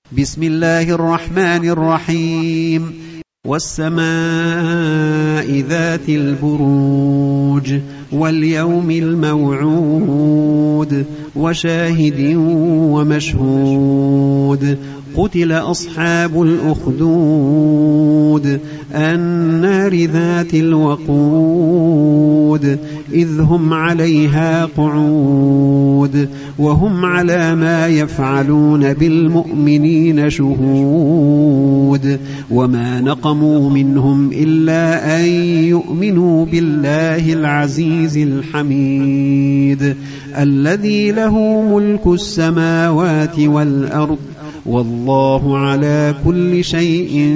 بسم الله الرحمن الرحيم والسماء ذات البروج واليوم الموعود وشاهد ومشهود قتل أصحاب الأخدود النار ذات الوقود إذ هم عليها قعود وهم على ما يفعلون بالمؤمنين شهود وما نقموا منهم إلا أن يؤمنوا بالله العزيز الحميد الذي له ملك السماوات والأرض والله على كل شيء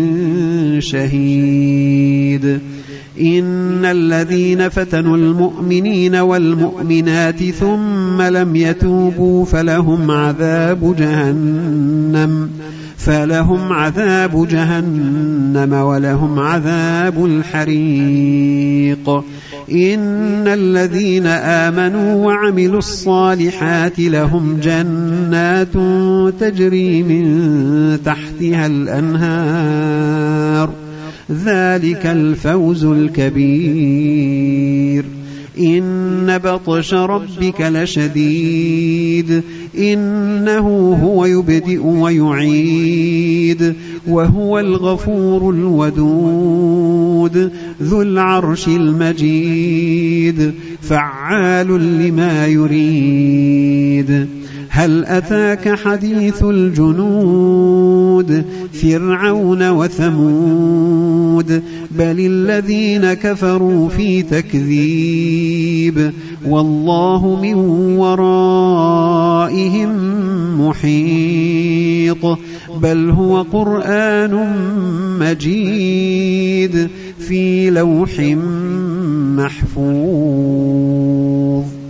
شهيد إن الذين فتنوا المؤمنين والمؤمنات ثم لم يتوبوا فلهم عذاب جهنم ولهم عذاب الحريق إن الذين آمنوا وعملوا الصالحات لهم جنات تجري من تحتها الأنهار ذلك الفوز الكبير إن بطش ربك لشديد إنه هو يبدئ ويعيد وهو الغفور الودود ذو العرش المجيد فعال لما يريد هل أتاك حديث الجنود فرعون وثمود بل الذين كفروا في تكذيب والله من ورائهم محيط بل هو قرآن مجيد في لوح محفوظ.